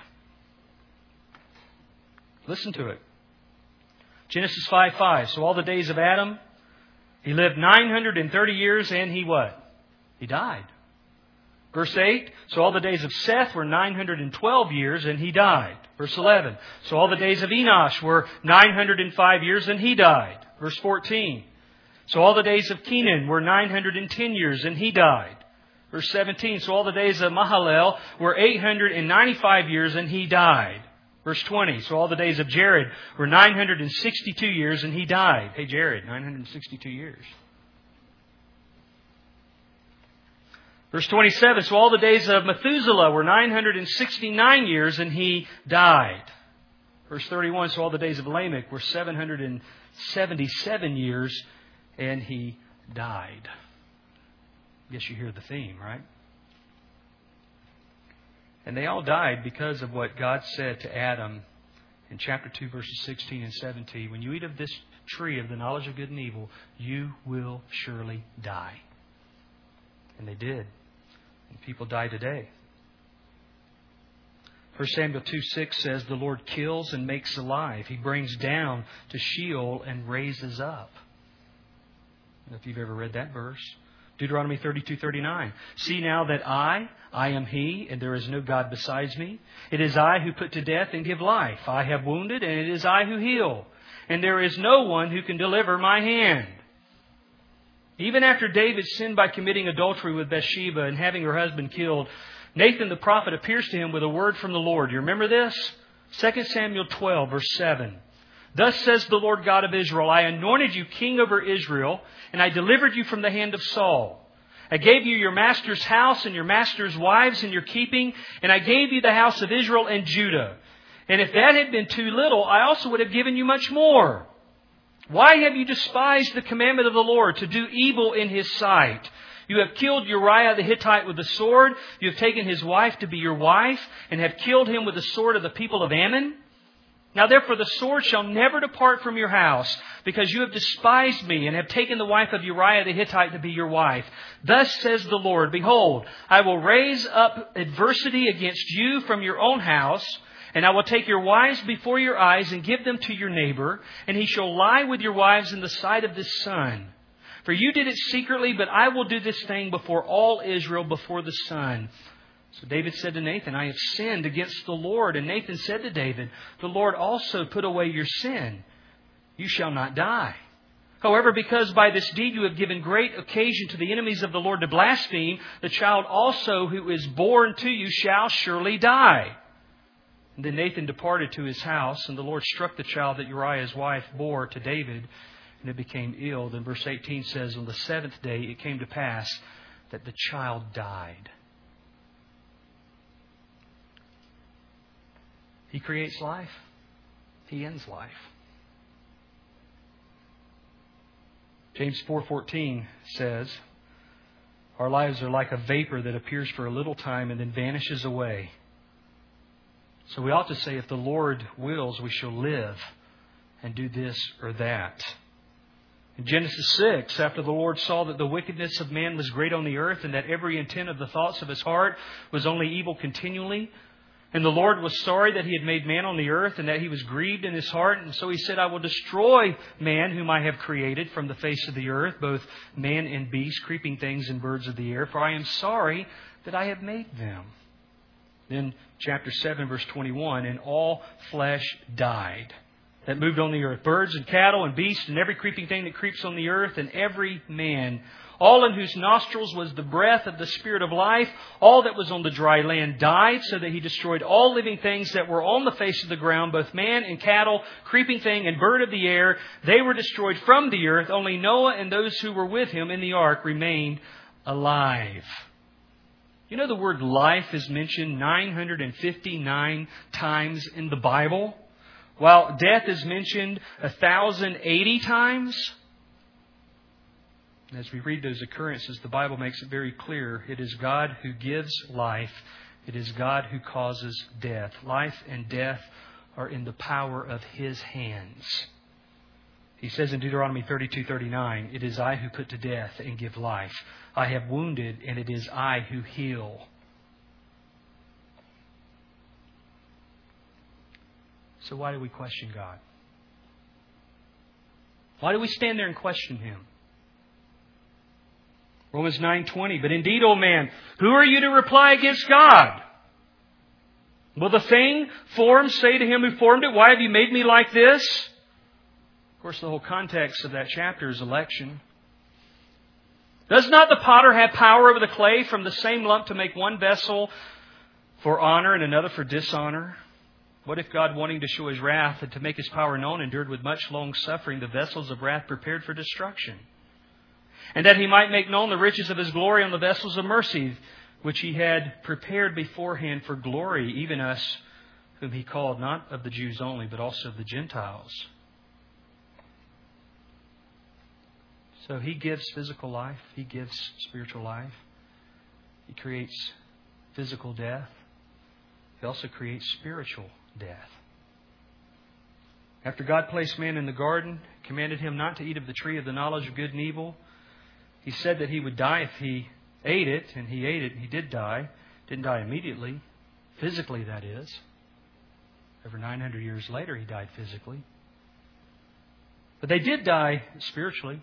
Listen to it. Genesis 5:5. So all the days of Adam, he lived 930 years and he what? He died. Verse 8. So all the days of Seth were 912 years and he died. Verse 11. So all the days of Enosh were 905 years and he died. Verse 14. So all the days of Kenan were 910 years and he died. Verse 17. So all the days of Mahalalel were 895 years and he died. Verse 20, so all the days of Jared were 962 years and he died. Hey, Jared, 962 years. Verse 27, so all the days of Methuselah were 969 years and he died. Verse 31, so all the days of Lamech were 777 years and he died. I guess you hear the theme, right? And they all died because of what God said to Adam in chapter 2, verses 16 and 17. When you eat of this tree of the knowledge of good and evil, you will surely die. And they did. And people die today. 1 Samuel 2:6 says, the Lord kills and makes alive. He brings down to Sheol and raises up. I don't know if you've ever read that verse. Deuteronomy 32:39. See now that I am He, and there is no God besides me. It is I who put to death and give life. I have wounded, and it is I who heal. And there is no one who can deliver my hand. Even after David sinned by committing adultery with Bathsheba and having her husband killed, Nathan the prophet appears to him with a word from the Lord. You remember this? 2 Samuel 12, verse 7. Thus says the Lord God of Israel, I anointed you king over Israel, and I delivered you from the hand of Saul. I gave you your master's house and your master's wives in your keeping, and I gave you the house of Israel and Judah. And if that had been too little, I also would have given you much more. Why have you despised the commandment of the Lord to do evil in His sight? You have killed Uriah the Hittite with the sword. You have taken his wife to be your wife, and have killed him with the sword of the people of Ammon. Now therefore the sword shall never depart from your house, because you have despised me and have taken the wife of Uriah the Hittite to be your wife. Thus says the Lord, behold, I will raise up adversity against you from your own house, and I will take your wives before your eyes and give them to your neighbor, and he shall lie with your wives in the sight of this sun. For you did it secretly, but I will do this thing before all Israel, before the sun. So David said to Nathan, I have sinned against the Lord. And Nathan said to David, the Lord also put away your sin. You shall not die. However, because by this deed you have given great occasion to the enemies of the Lord to blaspheme, the child also who is born to you shall surely die. And then Nathan departed to his house, and the Lord struck the child that Uriah's wife bore to David, and it became ill. Then verse 18 says, on the seventh day it came to pass that the child died. He creates life. He ends life. James 4:14 says, our lives are like a vapor that appears for a little time and then vanishes away. So we ought to say, if the Lord wills, we shall live and do this or that. In Genesis 6, after the Lord saw that the wickedness of man was great on the earth and that every intent of the thoughts of his heart was only evil continually, and the Lord was sorry that He had made man on the earth and that He was grieved in His heart. And so He said, I will destroy man whom I have created from the face of the earth, both man and beast, creeping things and birds of the air, for I am sorry that I have made them. Then chapter 7, verse 21, and all flesh died that moved on the earth, birds and cattle and beasts and every creeping thing that creeps on the earth, and every man, all in whose nostrils was the breath of the Spirit of life. All that was on the dry land died, so that He destroyed all living things that were on the face of the ground, both man and cattle, creeping thing and bird of the air. They were destroyed from the earth. Only Noah and those who were with him in the ark remained alive. You know, the word life is mentioned 959 times in the Bible, while death is mentioned 1,080 times. As we read those occurrences, the Bible makes it very clear. It is God who gives life. It is God who causes death. Life and death are in the power of His hands. He says in Deuteronomy 32:39, it is I who put to death and give life. I have wounded, and it is I who heal. So why do we question God? Why do we stand there and question Him? Romans 9:20, but indeed, O man, who are you to reply against God? Will the thing formed say to Him who formed it, why have you made me like this? Of course, the whole context of that chapter is election. Does not the potter have power over the clay from the same lump to make one vessel for honor and another for dishonor? What if God, wanting to show His wrath and to make His power known, endured with much long suffering the vessels of wrath prepared for destruction? And that He might make known the riches of His glory on the vessels of mercy, which He had prepared beforehand for glory, even us, whom He called, not of the Jews only, but also of the Gentiles. So He gives physical life. He gives spiritual life. He creates physical death. He also creates spiritual death. After God placed man in the garden, commanded him not to eat of the tree of the knowledge of good and evil, He said that he would die if he ate it, and he ate it, and he did die. Didn't die immediately. Physically, that is. Over 900 years later, he died physically. But they did die spiritually.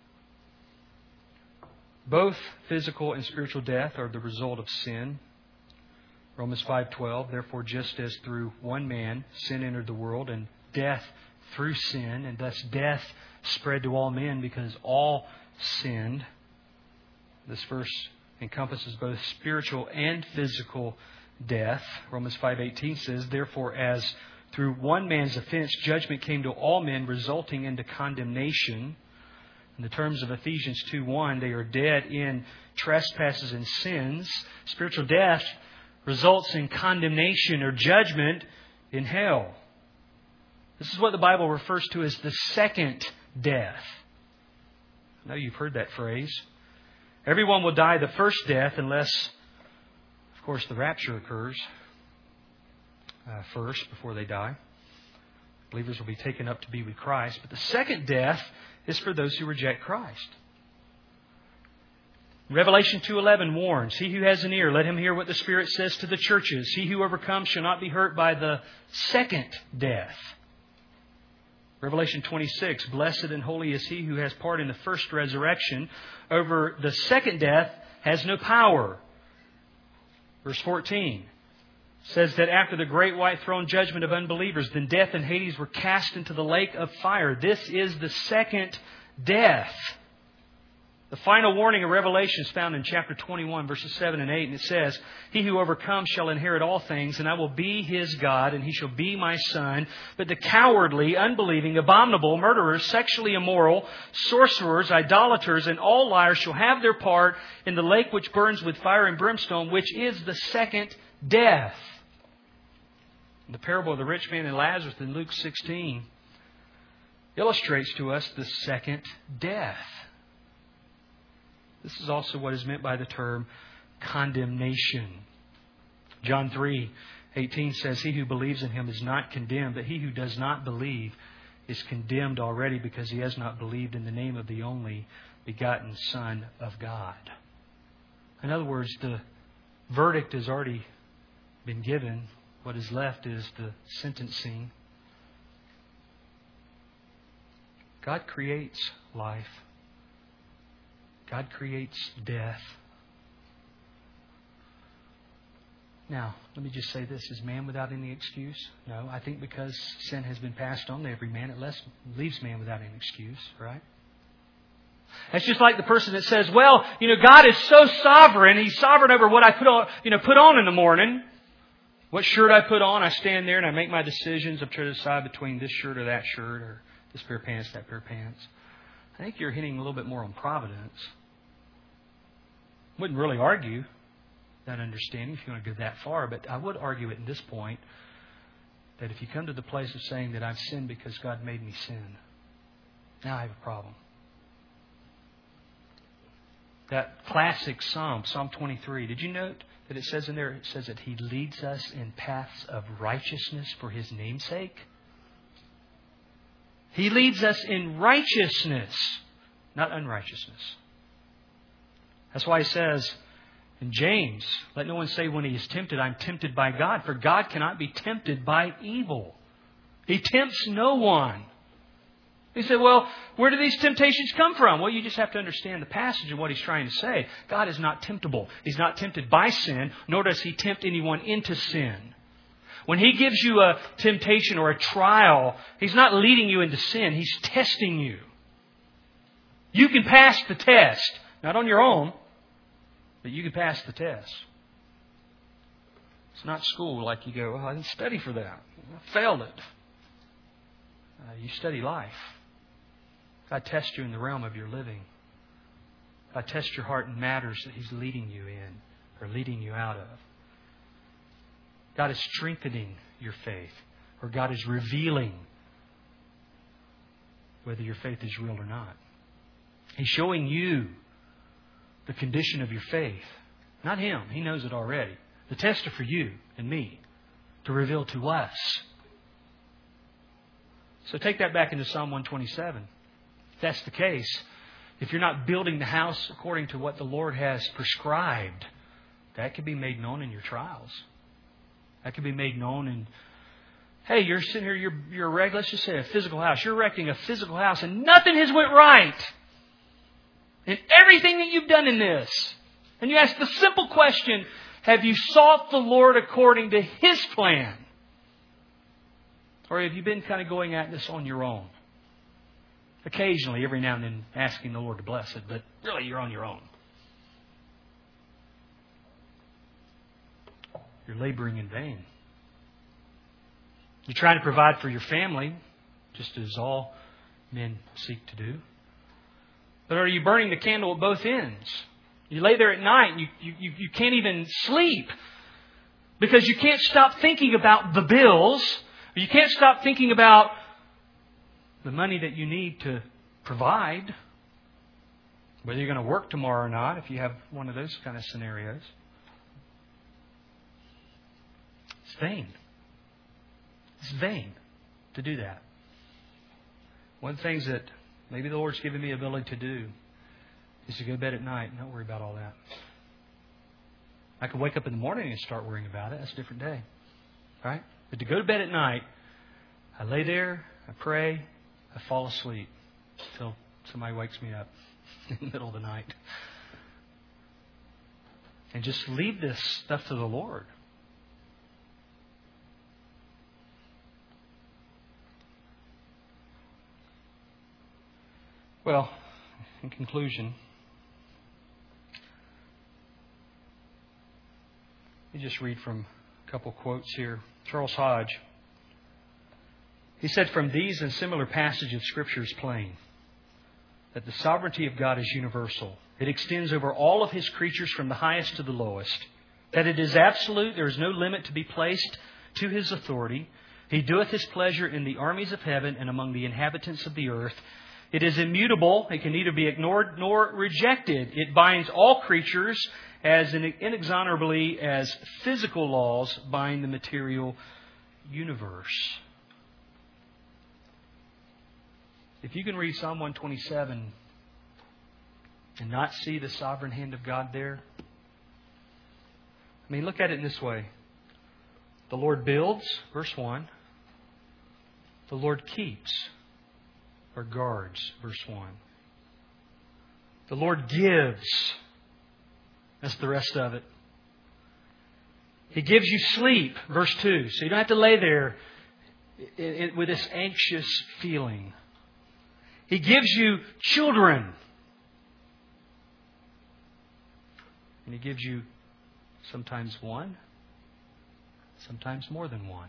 Both physical and spiritual death are the result of sin. Romans 5:12, therefore just as through one man sin entered the world, and death through sin, and thus death spread to all men because all sinned. This verse encompasses both spiritual and physical death. Romans 5:18 says, therefore as through one man's offense judgment came to all men, resulting into condemnation. In the terms of Ephesians 2:1, they are dead in trespasses and sins. Spiritual death results in condemnation or judgment in hell. This is what the Bible refers to as the second death. I know you've heard that phrase. Everyone will die the first death unless, of course, the rapture occurs first before they die. Believers will be taken up to be with Christ. But the second death is for those who reject Christ. Revelation 2:11 warns, he who has an ear, let him hear what the Spirit says to the churches. He who overcomes shall not be hurt by the second death. Revelation 26, blessed and holy is he who has part in the first resurrection. Over the second death has no power. Verse 14 says that after the great white throne judgment of unbelievers, then death and Hades were cast into the lake of fire. This is the second death. The final warning of Revelation is found in chapter 21, verses 7 and 8, and it says, He who overcomes shall inherit all things, and I will be his God, and he shall be my son. But the cowardly, unbelieving, abominable, murderers, sexually immoral, sorcerers, idolaters, and all liars shall have their part in the lake which burns with fire and brimstone, which is the second death. The parable of the rich man and Lazarus in Luke 16 illustrates to us the second death. This is also what is meant by the term condemnation. John 3:18 says, He who believes in Him is not condemned, but he who does not believe is condemned already because he has not believed in the name of the only begotten Son of God. In other words, the verdict has already been given. What is left is the sentencing. God creates life. God creates death. Now, let me just say this. Is man without any excuse? No. I think because sin has been passed on to every man, it leaves man without any excuse, right? It's just like the person that says, well, God is so sovereign. He's sovereign over what I put on in the morning. What shirt I put on, I stand there and I make my decisions. I'm trying to decide between this shirt or that shirt, or this pair of pants, that pair of pants. I think you're hitting a little bit more on providence. Wouldn't really argue that understanding if you want to go that far, but I would argue at this point that if you come to the place of saying that I've sinned because God made me sin, now I have a problem. That classic Psalm, Psalm 23, did you note that it says in there, it says that He leads us in paths of righteousness for His name's sake? He leads us in righteousness, not unrighteousness. That's why He says in James, let no one say when he is tempted, I'm tempted by God. For God cannot be tempted by evil. He tempts no one. He said, well, where do these temptations come from? Well, you just have to understand the passage and what He's trying to say. God is not temptable. He's not tempted by sin, nor does He tempt anyone into sin. When He gives you a temptation or a trial, He's not leading you into sin. He's testing you. You can pass the test. Not on your own, but you can pass the test. It's not school like you go, well, I didn't study for that. I failed it. You study life. God tests you in the realm of your living. God tests your heart in matters that He's leading you in or leading you out of. God is strengthening your faith, or God is revealing whether your faith is real or not. He's showing you the condition of your faith. Not Him. He knows it already. The tests are for you and me to reveal to us. So take that back into Psalm 127. If that's the case, if you're not building the house according to what the Lord has prescribed, that can be made known in your trials. That can be made known in, hey, you're sitting here, you're let's just say a physical house. You're erecting a physical house and nothing has went right in everything that you've done in this. And you ask the simple question, have you sought the Lord according to His plan? Or have you been kind of going at this on your own? Occasionally, every now and then, asking the Lord to bless it, but really you're on your own. You're laboring in vain. You're trying to provide for your family, just as all men seek to do. But are you burning the candle at both ends? You lay there at night and you can't even sleep because you can't stop thinking about the bills. You can't stop thinking about the money that you need to provide, whether you're going to work tomorrow or not, if you have one of those kind of scenarios. It's vain. It's vain to do that. One of the things that maybe the Lord's given me the ability to do is to go to bed at night and not worry about all that. I could wake up in the morning and start worrying about it. That's a different day. Right? But to go to bed at night, I lay there, I pray, I fall asleep until somebody wakes me up in the middle of the night. And just leave this stuff to the Lord. Well, in conclusion, Let me just read from a couple quotes here. Charles Hodge. He said, "From these and similar passages of Scripture is plain that the sovereignty of God is universal. It extends over all of His creatures from the highest to the lowest. That it is absolute, there is no limit to be placed to His authority. He doeth His pleasure in the armies of heaven and among the inhabitants of the earth. It is immutable. It can neither be ignored nor rejected. It binds all creatures as inexorably as physical laws bind the material universe." If you can read Psalm 127 and not see the sovereign hand of God there, I mean, look at it in this way. The Lord builds, verse 1. The Lord keeps or guards, verse 1. The Lord gives. That's the rest of it. He gives you sleep, verse 2. So you don't have to lay there with this anxious feeling. He gives you children. And He gives you sometimes one, sometimes more than one.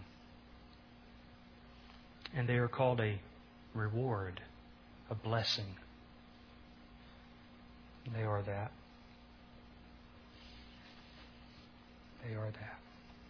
And they are called a reward, a blessing. They are that. They are that.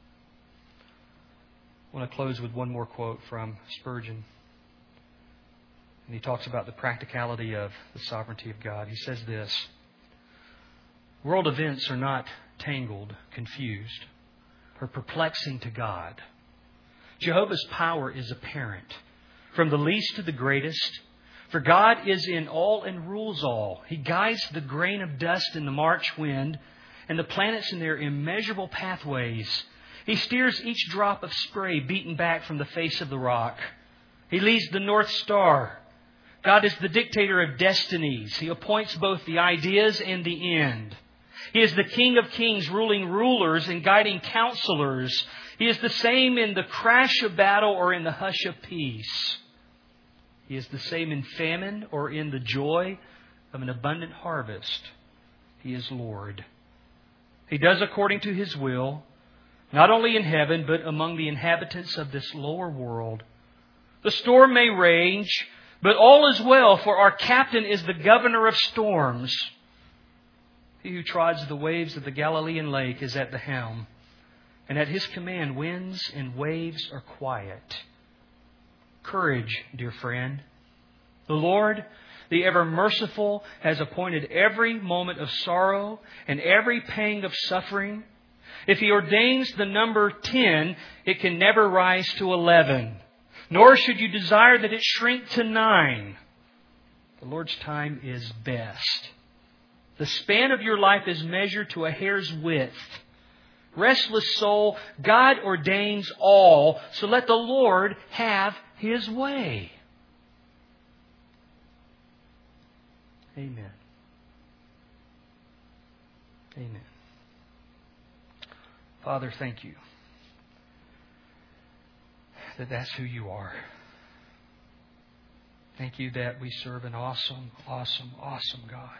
I want to close with one more quote from Spurgeon. And he talks about the practicality of the sovereignty of God. He says this: "World events are not tangled, confused, or perplexing to God. Jehovah's power is apparent, from the least to the greatest. For God is in all and rules all. He guides the grain of dust in the March wind, and the planets in their immeasurable pathways. He steers each drop of spray beaten back from the face of the rock. He leads the North Star. God is the dictator of destinies. He appoints both the ideas and the end. He is the King of kings, ruling rulers and guiding counselors. He is the same in the crash of battle or in the hush of peace. He is the same in famine or in the joy of an abundant harvest. He is Lord. He does according to His will, not only in heaven, but among the inhabitants of this lower world. The storm may rage, but all is well, for our captain is the governor of storms. He who trods the waves of the Galilean lake is at the helm, and at His command winds and waves are quiet. Courage, dear friend. The Lord, the ever-merciful, has appointed every moment of sorrow and every pang of suffering. If He ordains the number 10, it can never rise to 11. Nor should you desire that it shrink to 9. The Lord's time is best. The span of your life is measured to a hair's width. Restless soul, God ordains all, so let the Lord have His way. Amen. Amen. Father, thank You that that's who You are. Thank You that we serve an awesome, awesome, awesome God.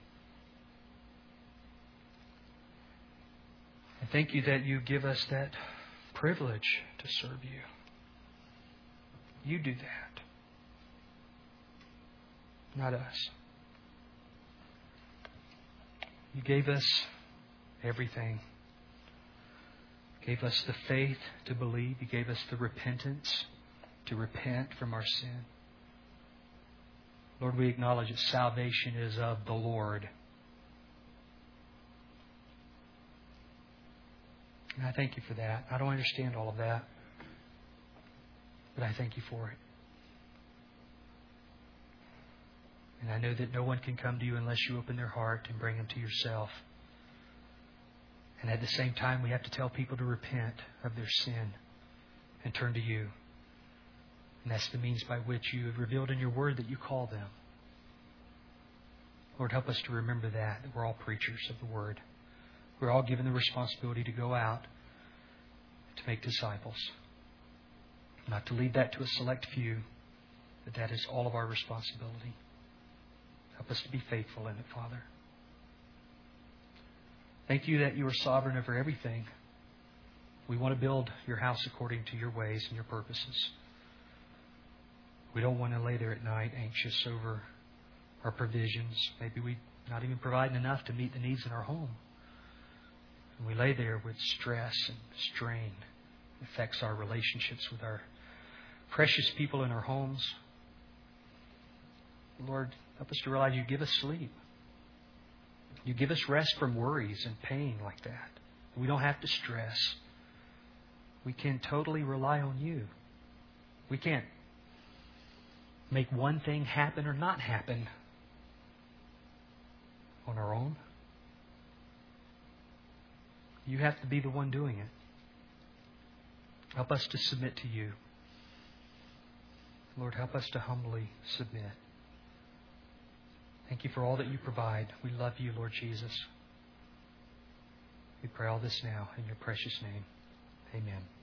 And thank You that You give us that privilege to serve You. You do that, not us. You gave us everything. You gave us the faith to believe. You gave us the repentance to repent from our sin. Lord, we acknowledge that salvation is of the Lord. And I thank You for that. I don't understand all of that, but I thank You for it. And I know that no one can come to You unless You open their heart and bring them to Yourself. And at the same time, we have to tell people to repent of their sin and turn to You. And that's the means by which You have revealed in Your Word that You call them. Lord, help us to remember that we're all preachers of the Word. We're all given the responsibility to go out to make disciples. Not to leave that to a select few, but that is all of our responsibility. Help us to be faithful in it, Father. Thank You that You are sovereign over everything. We want to build your house according to your ways and your purposes. We don't want to lay there at night anxious over our provisions. Maybe we're not even providing enough to meet the needs in our home. And we lay there with stress and strain. It affects our relationships with our precious people in our homes. Lord, help us to realize you give us sleep. You give us rest from worries and pain like that. We don't have to stress. We can totally rely on you. We can't make one thing happen or not happen on our own. You have to be the one doing it. Help us to submit to you. Lord, help us to humbly submit. Thank you for all that you provide. We love you, Lord Jesus. We pray all this now in your precious name. Amen.